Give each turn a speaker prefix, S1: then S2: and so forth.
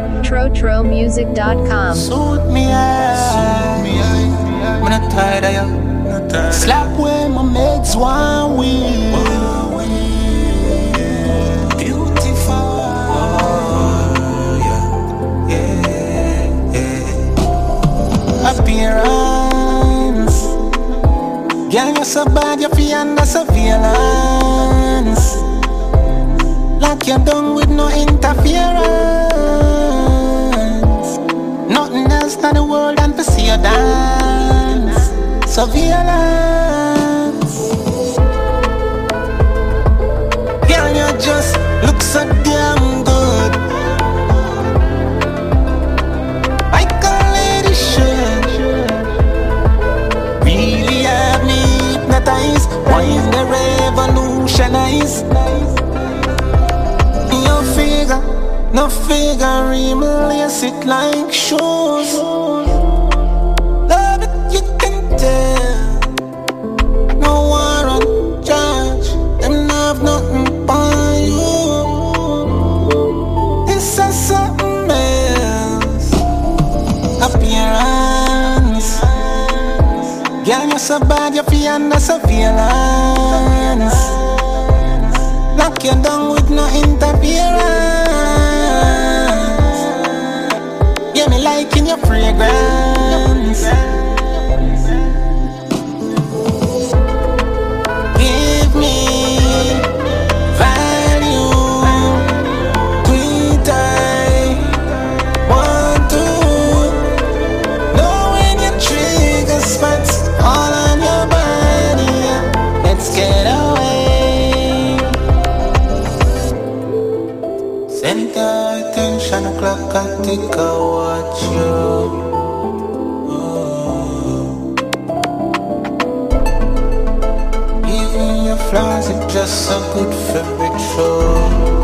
S1: TroTroMusic.com.
S2: Suit me, I'm not tired of you. Slap where my mates want we. Beautiful, appearance. Girl, you're so bad, you feel under surveillance. Like you're done with no interference. Nothing else in the world than to see you dance. Surveillance. Girl, you just look so damn good. Like a lady should. Really have me hypnotized. Why is the revolutionized? Your figure, no figure, lace it like shoes. Love it, you can tell. No war on judge, them have nothing for you. This is something else. Appearance. Girl, you're so bad, you feel under surveillance. Like you're done with no interference. Yeah, me liking your fragrance. Give me value. Tweet I want to know when your trigger spots all on your body. Let's get away. Center attention, clock and tick, I watch you. Even your flaws are just so good for ritual.